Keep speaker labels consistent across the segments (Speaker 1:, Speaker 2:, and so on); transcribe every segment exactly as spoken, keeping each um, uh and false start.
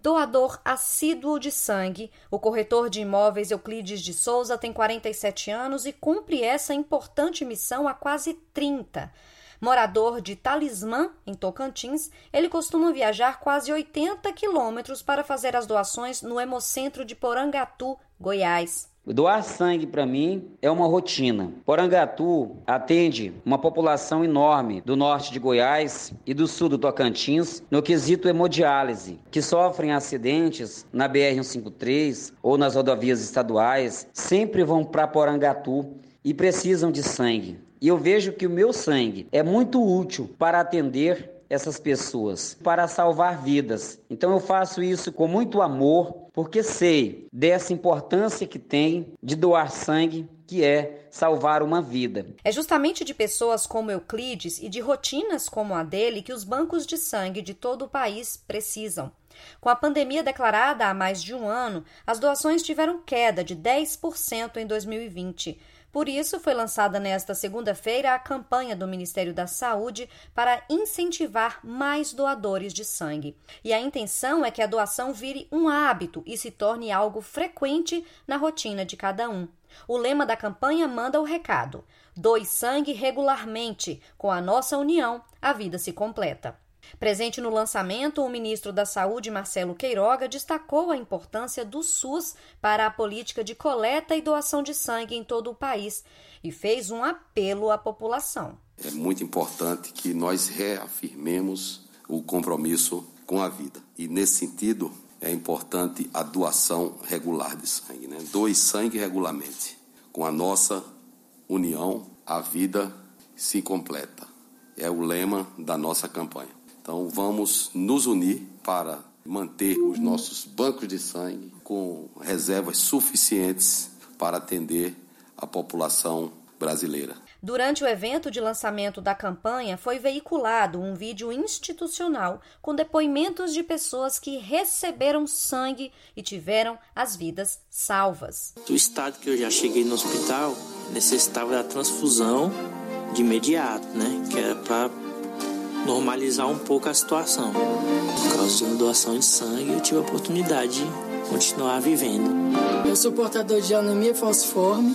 Speaker 1: Doador assíduo de sangue, o corretor de imóveis Euclides de Souza tem quarenta e sete anos e cumpre essa importante missão há quase trinta. Morador de Talismã, em Tocantins, ele costuma viajar quase oitenta quilômetros para fazer as doações no Hemocentro de Porangatu, Goiás.
Speaker 2: Doar sangue para mim é uma rotina. Porangatu atende uma população enorme do norte de Goiás e do sul do Tocantins no quesito hemodiálise, que sofrem acidentes na B R cento e cinquenta e três ou nas rodovias estaduais, sempre vão para Porangatu e precisam de sangue. E eu vejo que o meu sangue é muito útil para atender essas pessoas, para salvar vidas. Então eu faço isso com muito amor, porque sei dessa importância que tem de doar sangue, que é salvar uma vida.
Speaker 1: É justamente de pessoas como Euclides e de rotinas como a dele que os bancos de sangue de todo o país precisam. Com a pandemia declarada há mais de um ano, as doações tiveram queda de dez por cento em dois mil e vinte. Por isso, foi lançada nesta segunda-feira a campanha do Ministério da Saúde para incentivar mais doadores de sangue. E a intenção é que a doação vire um hábito e se torne algo frequente na rotina de cada um. O lema da campanha manda o recado: doe sangue regularmente, com a nossa união, a vida se completa. Presente no lançamento, o ministro da Saúde, Marcelo Queiroga, destacou a importância do SUS para a política de coleta e doação de sangue em todo o país e fez um apelo à população.
Speaker 3: É muito importante que nós reafirmemos o compromisso com a vida. E, nesse sentido, é importante a doação regular de sangue, né? Doe sangue regularmente. Com a nossa união, a vida se completa. É o lema da nossa campanha. Então, vamos nos unir para manter os nossos bancos de sangue com reservas suficientes para atender a população brasileira.
Speaker 1: Durante o evento de lançamento da campanha, foi veiculado um vídeo institucional com depoimentos de pessoas que receberam sangue e tiveram as vidas salvas.
Speaker 4: Do estado que eu já cheguei no hospital, necessitava da transfusão de imediato, né? Que era para normalizar um pouco a situação. Por causa de uma doação de sangue, eu tive a oportunidade de continuar vivendo.
Speaker 5: Eu sou portador de anemia falciforme.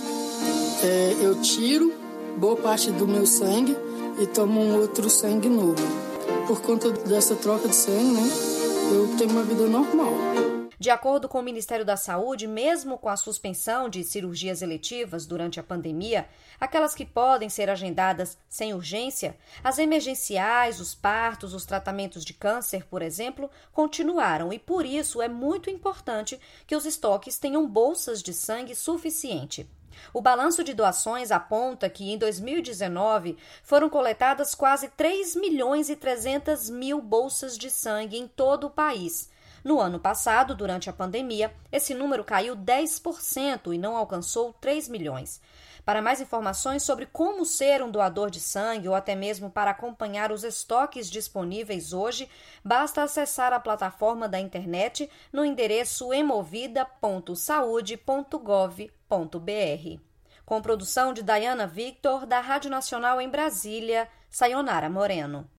Speaker 5: É, eu tiro boa parte do meu sangue e tomo um outro sangue novo. Por conta dessa troca de sangue, né, eu tenho uma vida normal.
Speaker 1: De acordo com o Ministério da Saúde, mesmo com a suspensão de cirurgias eletivas durante a pandemia, aquelas que podem ser agendadas sem urgência, as emergenciais, os partos, os tratamentos de câncer, por exemplo, continuaram e por isso é muito importante que os estoques tenham bolsas de sangue suficiente. O balanço de doações aponta que, em dois mil e dezenove, foram coletadas quase três milhões e trezentas mil bolsas de sangue em todo o país. No ano passado, durante a pandemia, esse número caiu dez por cento e não alcançou três milhões. Para mais informações sobre como ser um doador de sangue ou até mesmo para acompanhar os estoques disponíveis hoje, basta acessar a plataforma da internet no endereço hemovida ponto saude ponto gov ponto br. Com produção de Dayana Victor, da Rádio Nacional em Brasília, Sayonara Moreno.